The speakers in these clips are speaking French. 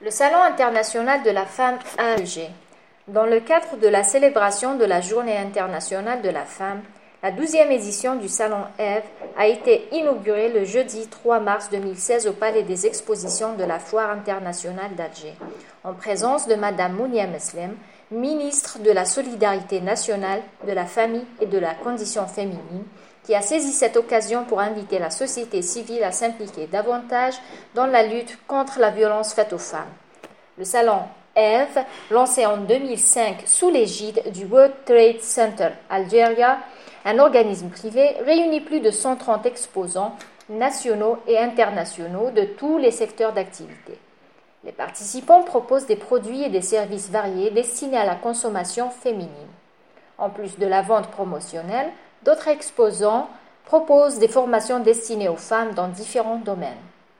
Le Salon international de la femme à Alger. Dans le cadre de la célébration de la Journée internationale de la femme, la 12e édition du Salon Ève a été inaugurée le jeudi 3 mars 2016 au Palais des Expositions de la Foire internationale d'Alger, en présence de Madame Mounia Meslem, ministre de la Solidarité nationale, de la Famille et de la Condition féminine, qui a saisi cette occasion pour inviter la société civile à s'impliquer davantage dans la lutte contre la violence faite aux femmes. Le Salon Ève, lancé en 2005 sous l'égide du World Trade Center Algeria, un organisme privé, réunit plus de 130 exposants nationaux et internationaux de tous les secteurs d'activité. Les participants proposent des produits et des services variés destinés à la consommation féminine. En plus de la vente promotionnelle, d'autres exposants proposent des formations destinées aux femmes dans différents domaines.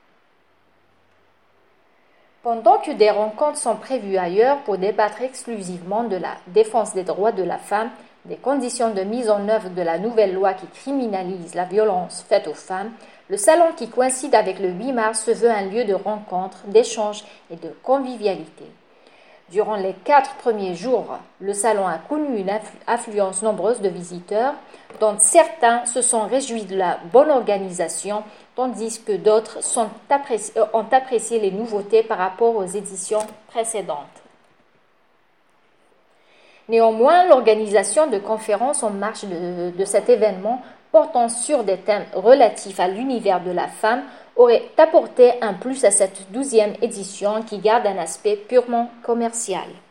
Pendant que des rencontres sont prévues ailleurs pour débattre exclusivement de la défense des droits de la femme, des conditions de mise en œuvre de la nouvelle loi qui criminalise la violence faite aux femmes, le salon qui coïncide avec le 8 mars se veut un lieu de rencontre, d'échange et de convivialité. Durant les 4 premiers jours, le salon a connu une affluence nombreuse de visiteurs, dont certains se sont réjouis de la bonne organisation, tandis que d'autres ont apprécié les nouveautés par rapport aux éditions précédentes. Néanmoins, l'organisation de conférences en marge de cet événement portant sur des thèmes relatifs à l'univers de la femme aurait apporté un plus à cette 12e édition qui garde un aspect purement commercial.